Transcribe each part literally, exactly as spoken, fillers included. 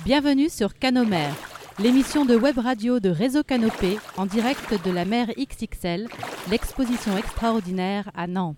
Bienvenue sur Canomère, l'émission de web radio de Réseau Canopé en direct de la mer X X L, l'exposition extraordinaire à Nantes.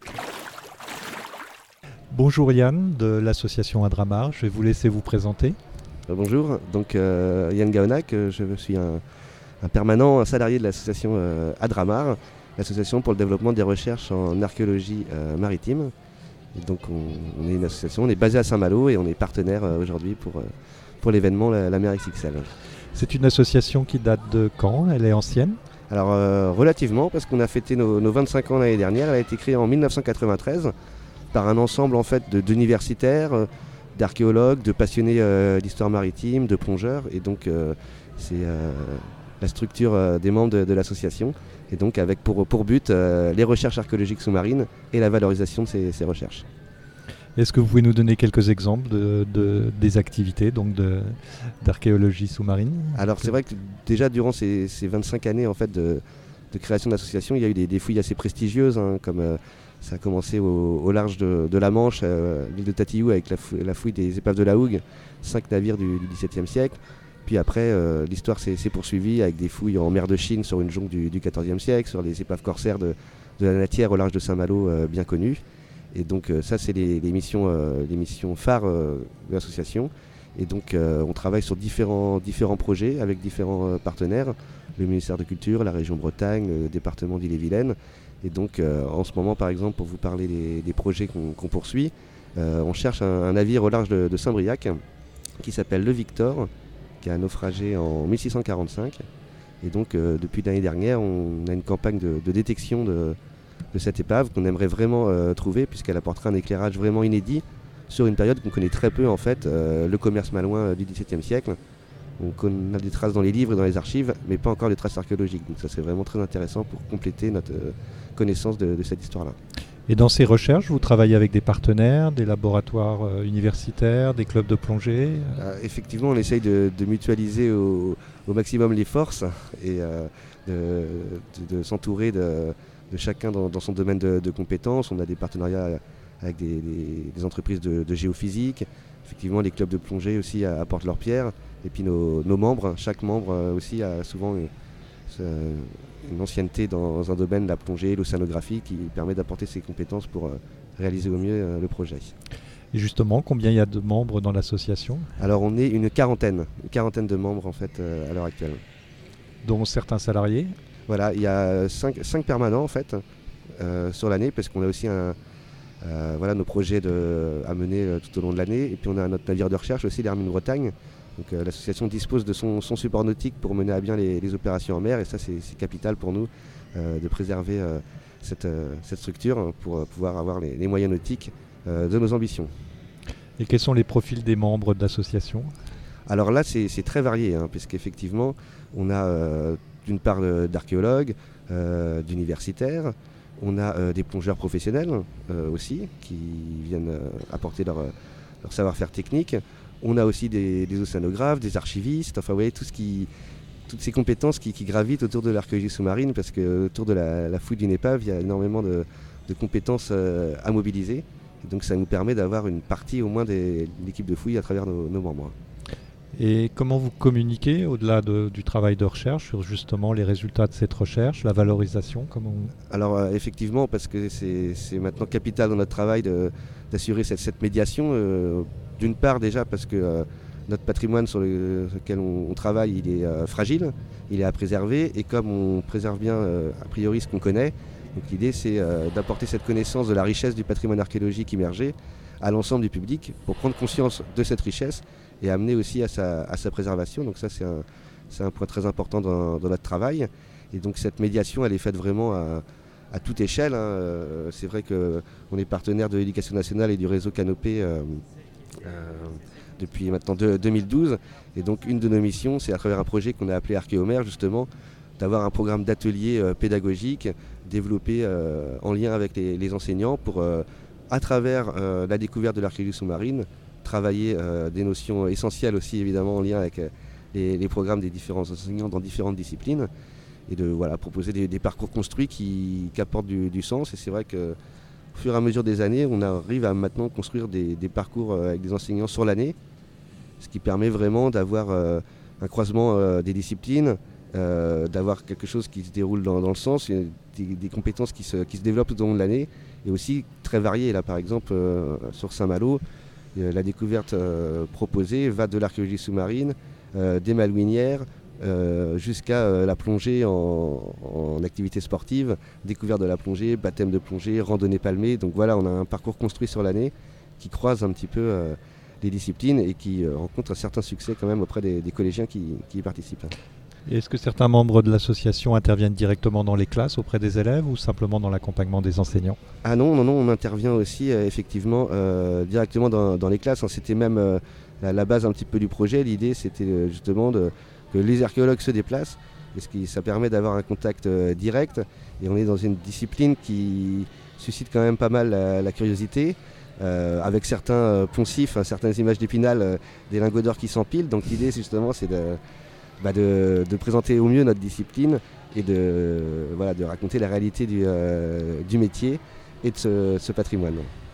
Bonjour Yann de l'association Adramar, je vais vous laisser vous présenter. Bonjour, donc euh, Yann Gaonac, je suis un, un permanent, un salarié de l'association euh, Adramar, l'association pour le développement des recherches en archéologie euh, maritime. Et donc on, on est une association, on est basé à Saint-Malo et on est partenaire euh, aujourd'hui pour, euh, pour l'événement La, la mer X X L. C'est une association qui date de quand? Elle est ancienne? Alors euh, relativement, parce qu'on a fêté nos, nos vingt-cinq ans l'année dernière. Elle a été créée en mille neuf cent quatre-vingt-treize par un ensemble en fait de, d'universitaires, euh, d'archéologues, de passionnés euh, d'histoire maritime, de plongeurs. Et donc euh, c'est euh, la structure euh, des membres de, de l'association. Et donc avec pour, pour but euh, les recherches archéologiques sous-marines et la valorisation de ces, ces recherches. Est-ce que vous pouvez nous donner quelques exemples de, de, des activités donc de, d'archéologie sous-marine? Alors c'est vrai que déjà durant ces, ces vingt-cinq années en fait, de, de création d'association, il y a eu des, des fouilles assez prestigieuses, hein, comme euh, ça a commencé au, au large de, de la Manche, euh, l'île de Tatillou avec la fouille, la fouille des épaves de la Hougue, cinq navires du, du dix-septième siècle. Puis après, euh, l'histoire s'est, s'est poursuivie avec des fouilles en mer de Chine sur une jonque du, du quatorzième siècle, sur les épaves corsaires de, de la Natière au large de Saint-Malo, euh, bien connues. Et donc euh, ça, c'est les, les, missions, euh, les missions phares euh, de l'association. Et donc euh, on travaille sur différents, différents projets avec différents euh, partenaires, le ministère de Culture, la région Bretagne, le département d'Ille-et-Vilaine. Et donc euh, en ce moment, par exemple, pour vous parler des, des projets qu'on, qu'on poursuit, euh, on cherche un, un navire au large de, de Saint-Briac qui s'appelle le Victor, qui a naufragé en mille six cent quarante-cinq. Et donc euh, depuis l'année dernière, on a une campagne de, de détection de, de cette épave qu'on aimerait vraiment euh, trouver, puisqu'elle apportera un éclairage vraiment inédit sur une période qu'on connaît très peu en fait, euh, le commerce malouin euh, du dix-septième siècle. On a des traces dans les livres et dans les archives, mais pas encore des traces archéologiques. Donc ça c'est vraiment très intéressant pour compléter notre euh, connaissance de, de cette histoire-là. Et dans ces recherches, vous travaillez avec des partenaires, des laboratoires euh, universitaires, des clubs de plongée? euh, Effectivement, on essaye de, de mutualiser au, au maximum les forces et euh, de, de, de s'entourer de, de chacun dans, dans son domaine de, de compétences. On a des partenariats avec des, des, des entreprises de, de géophysique. Effectivement, les clubs de plongée aussi apportent leur pierre. Et puis nos, nos membres, chaque membre aussi a souvent une, une ancienneté dans un domaine, la plongée, l'océanographie, qui permet d'apporter ses compétences pour réaliser au mieux le projet. Et justement, combien il y a de membres dans l'association? Alors on est une quarantaine, une quarantaine de membres en fait à l'heure actuelle. Dont certains salariés? Voilà, il y a cinq, cinq permanents en fait euh, sur l'année, parce qu'on a aussi un, euh, voilà, nos projets de, à mener euh, tout au long de l'année. Et puis on a notre navire de recherche aussi, l'Hermine Bretagne. Donc euh, l'association dispose de son, son support nautique pour mener à bien les, les opérations en mer, et ça c'est, c'est capital pour nous euh, de préserver euh, cette, euh, cette structure pour euh, pouvoir avoir les, les moyens nautiques euh, de nos ambitions. Et quels sont les profils des membres de l'association? Alors là c'est, c'est très varié, hein, puisqu'effectivement on a euh, d'une part euh, d'archéologues, euh, d'universitaires, on a euh, des plongeurs professionnels euh, aussi qui viennent euh, apporter leur, leur savoir-faire technique. On a aussi des, des océanographes, des archivistes, enfin vous voyez tout ce qui, toutes ces compétences qui, qui gravitent autour de l'archéologie sous-marine, parce que autour de la, la fouille d'une épave, il y a énormément de, de compétences euh, à mobiliser. Et donc ça nous permet d'avoir une partie au moins des, de l'équipe de fouille à travers nos, nos membres. Et comment vous communiquez au-delà de, du travail de recherche sur justement les résultats de cette recherche, la valorisation comment on... Alors euh, effectivement, parce que c'est, c'est maintenant capital dans notre travail de, d'assurer cette, cette médiation. Euh, d'une part déjà parce que euh, notre patrimoine sur, le, sur lequel on, on travaille, il est euh, fragile, il est à préserver, et comme on préserve bien euh, a priori ce qu'on connaît, donc l'idée c'est euh, d'apporter cette connaissance de la richesse du patrimoine archéologique immergé à l'ensemble du public pour prendre conscience de cette richesse et amener aussi à sa, à sa préservation. Donc ça c'est un, c'est un point très important dans, dans notre travail. Et donc cette médiation elle est faite vraiment à, à toute échelle. Hein. C'est vrai qu'on est partenaire de l'Éducation nationale et du réseau Canopé euh, euh, depuis maintenant de, deux mille douze. Et donc une de nos missions c'est à travers un projet qu'on a appelé Archéomère justement, d'avoir un programme d'ateliers euh, pédagogiques développé euh, en lien avec les, les enseignants pour, euh, à travers euh, la découverte de l'archéologie sous-marine, travailler euh, des notions essentielles aussi évidemment en lien avec euh, les, les programmes des différents enseignants dans différentes disciplines, et de voilà, proposer des, des parcours construits qui, qui apportent du, du sens. Et c'est vrai que au fur et à mesure des années, on arrive à maintenant construire des, des parcours avec des enseignants sur l'année ce qui permet vraiment d'avoir euh, un croisement euh, des disciplines, euh, d'avoir quelque chose qui se déroule dans, dans le sens, des, des compétences qui se, qui se développent tout au long de l'année, et aussi très variées. Là par exemple euh, sur Saint-Malo, euh, la découverte euh, proposée va de l'archéologie sous-marine, euh, des malouinières, Euh, jusqu'à euh, la plongée en, en activité sportive, découverte de la plongée, baptême de plongée, randonnée palmée. Donc voilà, on a un parcours construit sur l'année qui croise un petit peu euh, les disciplines et qui euh, rencontre un certain succès quand même auprès des, des collégiens qui, qui y participent. Et est-ce que certains membres de l'association interviennent directement dans les classes auprès des élèves ou simplement dans l'accompagnement des enseignants? Ah non, non, non, on intervient aussi euh, effectivement euh, directement dans, dans les classes. C'était même euh, la, la base un petit peu du projet. L'idée c'était euh, justement de que les archéologues se déplacent, parce que ça permet d'avoir un contact euh, direct, et on est dans une discipline qui suscite quand même pas mal la, la curiosité, euh, avec certains euh, poncifs, hein, certaines images d'Épinal, euh, des lingots d'or qui s'empilent. Donc l'idée c'est justement c'est de, bah de, de présenter au mieux notre discipline et de, voilà, de raconter la réalité du, euh, du métier et de ce, ce patrimoine.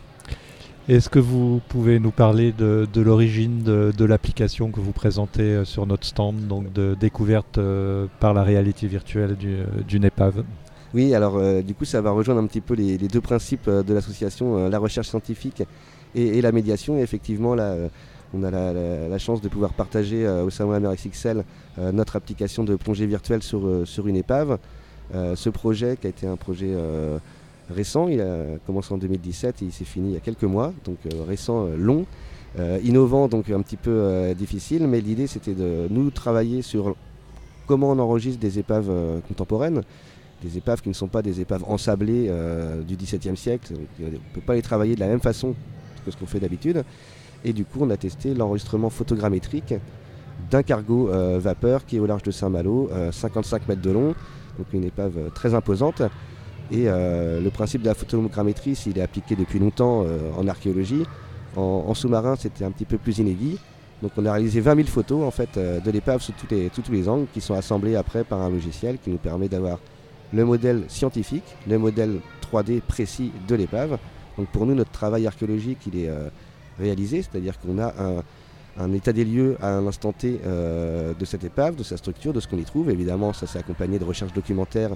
Est-ce que vous pouvez nous parler de, de l'origine de, de l'application que vous présentez sur notre stand, donc de découverte euh, par la réalité virtuelle du, d'une épave? Oui, alors euh, du coup ça va rejoindre un petit peu les, les deux principes de l'association, euh, la recherche scientifique et, et la médiation. Et effectivement là, euh, on a la, la, la chance de pouvoir partager euh, au Salon de la mer X X L euh, notre application de plongée virtuelle sur, euh, sur une épave. Euh, ce projet qui a été un projet euh, récent, il a commencé en deux mille dix-sept et il s'est fini il y a quelques mois, donc euh, récent, euh, long, euh, innovant, donc un petit peu euh, difficile, mais l'idée c'était de nous travailler sur comment on enregistre des épaves euh, contemporaines, des épaves qui ne sont pas des épaves ensablées euh, du dix-septième siècle. Donc, on ne peut pas les travailler de la même façon que ce qu'on fait d'habitude, et du coup on a testé l'enregistrement photogrammétrique d'un cargo euh, vapeur qui est au large de Saint-Malo, euh, cinquante-cinq mètres de long, donc une épave euh, très imposante. Et euh, le principe de la photogrammétrie, il est appliqué depuis longtemps euh, en archéologie. En, en sous-marin, c'était un petit peu plus inédit. Donc on a réalisé vingt mille photos en fait, euh, de l'épave sous tous les, sous tous les angles, qui sont assemblées après par un logiciel qui nous permet d'avoir le modèle scientifique, le modèle trois D précis de l'épave. Donc pour nous, notre travail archéologique, il est euh, réalisé, c'est-à-dire qu'on a un, un état des lieux à un instant T euh, de cette épave, de sa structure, de ce qu'on y trouve. Évidemment, ça s'est accompagné de recherches documentaires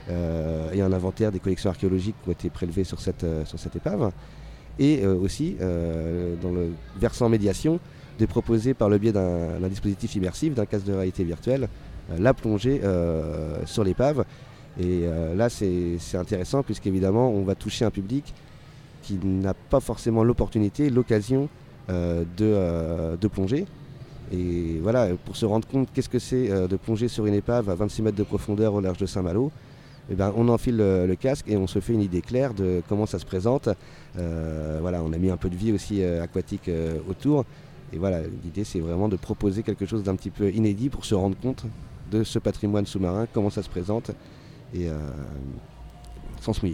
Euh, et un inventaire des collections archéologiques qui ont été prélevées sur cette, euh, sur cette épave. Et euh, aussi, euh, dans le versant médiation, de proposer par le biais d'un, d'un dispositif immersif, d'un casque de réalité virtuelle, euh, la plongée euh, sur l'épave. Et euh, là, c'est, c'est intéressant puisqu'évidemment, on va toucher un public qui n'a pas forcément l'opportunité, l'occasion euh, de, euh, de plonger. Et voilà, pour se rendre compte qu'est-ce que c'est euh, de plonger sur une épave à vingt-six mètres de profondeur au large de Saint-Malo, eh ben, on enfile le, le casque et on se fait une idée claire de comment ça se présente. Euh, voilà, on a mis un peu de vie aussi euh, aquatique euh, autour. Et voilà, l'idée c'est vraiment de proposer quelque chose d'un petit peu inédit pour se rendre compte de ce patrimoine sous-marin, comment ça se présente, et euh, sans se mouiller.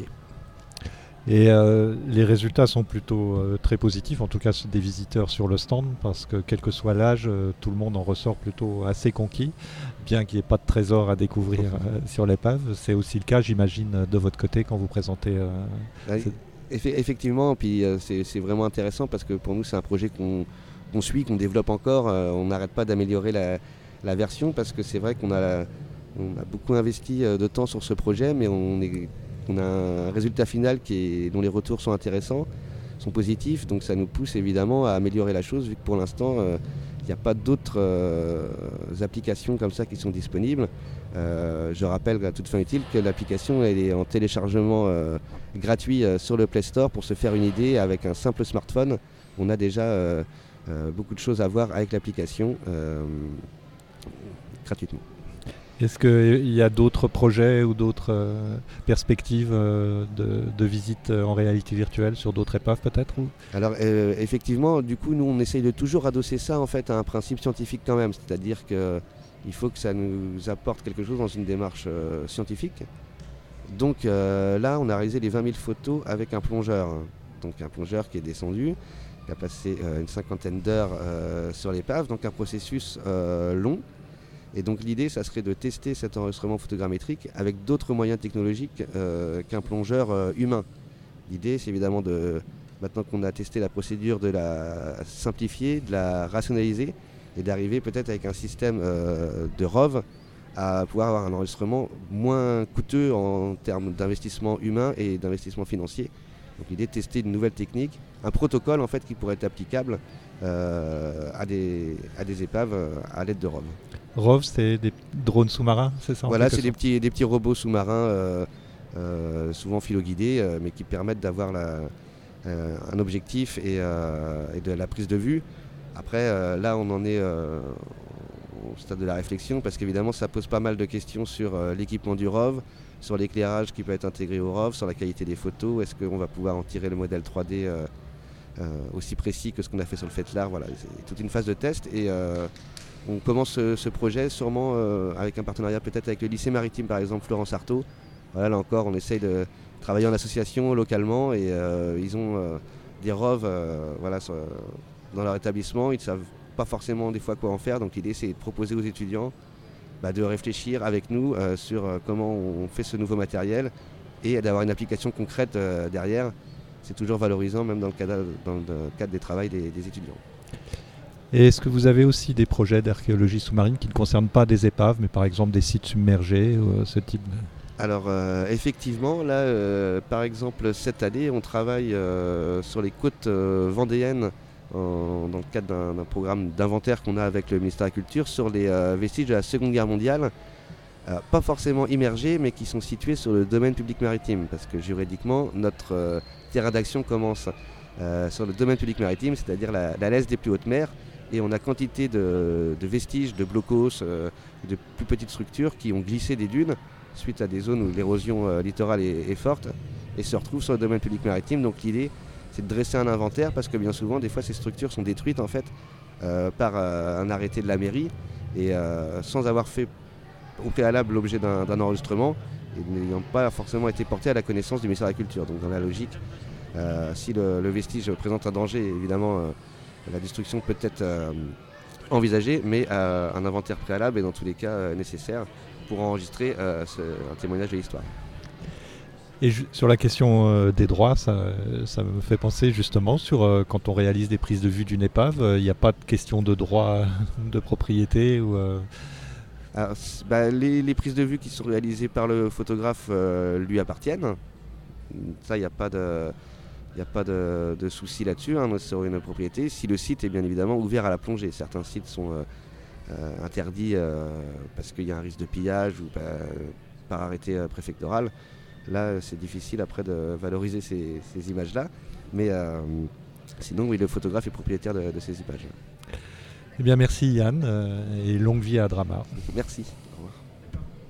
Et euh, les résultats sont plutôt euh, très positifs, en tout cas des visiteurs sur le stand, parce que quel que soit l'âge, euh, tout le monde en ressort plutôt assez conquis, bien qu'il n'y ait pas de trésor à découvrir euh, sur l'épave. C'est aussi le cas, j'imagine, de votre côté quand vous présentez... Euh, ouais, eff- effectivement, puis euh, c'est, c'est vraiment intéressant parce que pour nous c'est un projet qu'on, qu'on suit, qu'on développe encore. Euh, on n'arrête pas d'améliorer la, la version parce que c'est vrai qu'on a, la, on a beaucoup investi euh, de temps sur ce projet, mais on est... On a un résultat final qui est, dont les retours sont intéressants, sont positifs, donc ça nous pousse évidemment à améliorer la chose, vu que pour l'instant, il euh, n'y a pas d'autres euh, applications comme ça qui sont disponibles. Euh, je rappelle à toute fin utile que l'application elle est en téléchargement euh, gratuit euh, sur le Play Store pour se faire une idée avec un simple smartphone. On a déjà euh, euh, beaucoup de choses à voir avec l'application euh, gratuitement. Est-ce qu'il y a d'autres projets ou d'autres euh, perspectives euh, de, de visite en réalité virtuelle sur d'autres épaves peut-être ou... Alors euh, effectivement, du coup, nous on essaye de toujours adosser ça en fait à un principe scientifique quand même, c'est-à-dire qu'il faut que ça nous apporte quelque chose dans une démarche euh, scientifique. Donc euh, là, on a réalisé les vingt mille photos avec un plongeur, hein. Donc un plongeur qui est descendu, qui a passé euh, une cinquantaine d'heures euh, sur l'épave, donc un processus euh, long. Et donc l'idée, ça serait de tester cet enregistrement photogrammétrique avec d'autres moyens technologiques euh, qu'un plongeur euh, humain. L'idée, c'est évidemment de maintenant qu'on a testé la procédure, de la simplifier, de la rationaliser et d'arriver peut-être avec un système euh, de R O V à pouvoir avoir un enregistrement moins coûteux en termes d'investissement humain et d'investissement financier. Donc l'idée de tester une nouvelle technique, un protocole en fait qui pourrait être applicable euh, à, des, à des épaves euh, à l'aide de R O V. R O V, c'est des drones sous-marins, c'est ça? Voilà, c'est des petits, des petits robots sous-marins, euh, euh, souvent filoguidés, euh, mais qui permettent d'avoir la, euh, un objectif et, euh, et de la prise de vue. Après, euh, là, on en est euh, au stade de la réflexion, parce qu'évidemment, ça pose pas mal de questions sur euh, l'équipement du R O V, sur l'éclairage qui peut être intégré au R O V, sur la qualité des photos. Est-ce qu'on va pouvoir en tirer le modèle trois D euh, euh, aussi précis que ce qu'on a fait sur le Fetlar? Voilà, c'est toute une phase de test. Et, euh, on commence ce, ce projet sûrement euh, avec un partenariat peut-être avec le lycée maritime, par exemple Florence Artaud. Voilà, là encore, on essaye de travailler en association localement et euh, ils ont euh, des R O V euh, voilà, sur, dans leur établissement. Ils ne savent pas forcément des fois quoi en faire, donc l'idée c'est de proposer aux étudiants bah, de réfléchir avec nous euh, sur euh, comment on fait ce nouveau matériel et d'avoir une application concrète euh, derrière. C'est toujours valorisant, même dans le cadre, dans le cadre des travaux des, des étudiants. Et est-ce que vous avez aussi des projets d'archéologie sous-marine qui ne concernent pas des épaves, mais par exemple des sites submergés, euh, ce type de... Alors euh, effectivement, là, euh, par exemple, cette année, on travaille euh, sur les côtes euh, vendéennes en, dans le cadre d'un, d'un programme d'inventaire qu'on a avec le ministère de la Culture sur les euh, vestiges de la Seconde Guerre mondiale, euh, pas forcément immergés, mais qui sont situés sur le domaine public maritime, parce que juridiquement, notre euh, terrain d'action commence euh, sur le domaine public maritime, c'est-à-dire la, la laisse des plus hautes mers. Et on a quantité de, de vestiges, de blocos, euh, de plus petites structures qui ont glissé des dunes suite à des zones où l'érosion euh, littorale est, est forte et se retrouvent sur le domaine public maritime. Donc l'idée, c'est de dresser un inventaire parce que bien souvent, des fois, ces structures sont détruites en fait euh, par euh, un arrêté de la mairie et euh, sans avoir fait au préalable l'objet d'un, d'un enregistrement et n'ayant pas forcément été porté à la connaissance du ministère de la Culture. Donc dans la logique, euh, si le, le vestige présente un danger, évidemment, euh, la destruction peut être euh, envisagée, mais euh, un inventaire préalable est dans tous les cas euh, nécessaire pour enregistrer euh, ce, un témoignage de l'histoire. Et ju- sur la question euh, des droits, ça, ça me fait penser justement sur euh, quand on réalise des prises de vue d'une épave, il euh, n'y a pas de question de droit de propriété ou, euh... Alors, bah, les, les prises de vue qui sont réalisées par le photographe euh, lui appartiennent. Ça, il n'y a pas de... Il n'y a pas de, de souci là-dessus, hein, sur une propriété, si le site est bien évidemment ouvert à la plongée. Certains sites sont euh, euh, interdits euh, parce qu'il y a un risque de pillage ou euh, par arrêté euh, préfectoral. Là, c'est difficile après de valoriser ces, ces images-là. Mais euh, sinon, oui, le photographe est propriétaire de, de ces images. Eh bien, merci Yann, euh, et longue vie à Adramar. Merci. Au revoir.